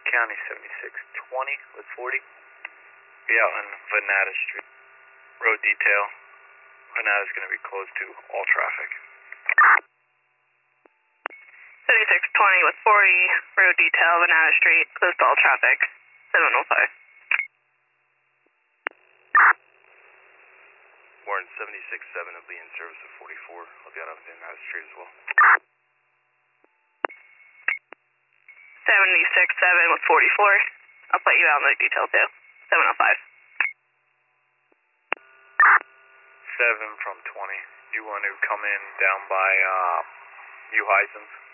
County 7620 with 40. Be out on Venata Street. Road detail. Venata's going to be closed to all traffic. 7620 with 40, road detail, Venata Street, closed to all traffic, 705. Warren 76-7 will be in service at 44. I'll be out on Venata Street as well. 76-7 with 44. I'll put you out on the detail too. 705. 7 from 20. You want to come in down by New Heisens?